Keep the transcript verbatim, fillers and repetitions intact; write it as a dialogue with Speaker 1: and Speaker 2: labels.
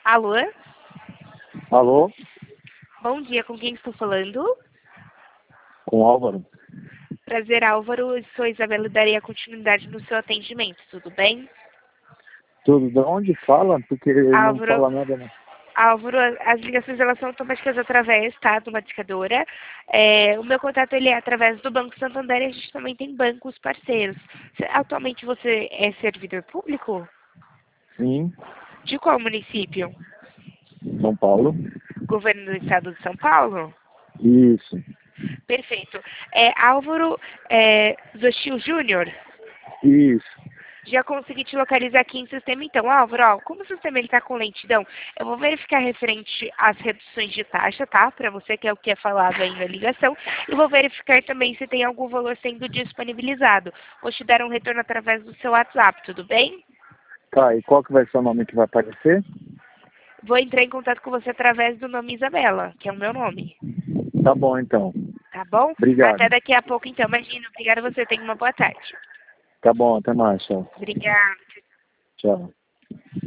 Speaker 1: Alô?
Speaker 2: Alô?
Speaker 1: Bom dia, com quem estou falando?
Speaker 2: Com o Álvaro?
Speaker 1: Prazer, Álvaro. Eu sou Isabela e darei a continuidade no seu atendimento, tudo bem?
Speaker 2: Tudo. De onde fala? Porque ele não
Speaker 1: Álvaro,
Speaker 2: fala nada, não.
Speaker 1: Álvaro, as ligações elas são automáticas através, tá, de uma discadora. É, o meu contato ele é através do Banco Santander e a gente também tem bancos parceiros. Cê- Atualmente você é servidor público?
Speaker 2: Sim,
Speaker 1: De qual município?
Speaker 2: São Paulo.
Speaker 1: Governo do Estado de São Paulo?
Speaker 2: Isso,
Speaker 1: Perfeito. É Álvaro é, Zochil Júnior?
Speaker 2: isso.
Speaker 1: Já consegui te localizar aqui em sistema, então, Álvaro, ó, como o sistema está com lentidão, eu vou verificar referente às reduções de taxa, tá? Para você que é o que é falado aí na ligação. E vou verificar também se tem algum valor sendo disponibilizado. Vou te dar um retorno através do seu WhatsApp, tudo bem?
Speaker 2: Tá, e qual que vai ser o nome que vai aparecer?
Speaker 1: Vou entrar em contato com você através do nome Isabela, que é o meu nome.
Speaker 2: Tá bom, então.
Speaker 1: Tá bom? Até
Speaker 2: Obrigado.
Speaker 1: daqui a pouco, então. Imagina, obrigada a você. Tenha uma boa tarde.
Speaker 2: Tá bom, até mais, tchau.
Speaker 1: Obrigada.
Speaker 2: Tchau.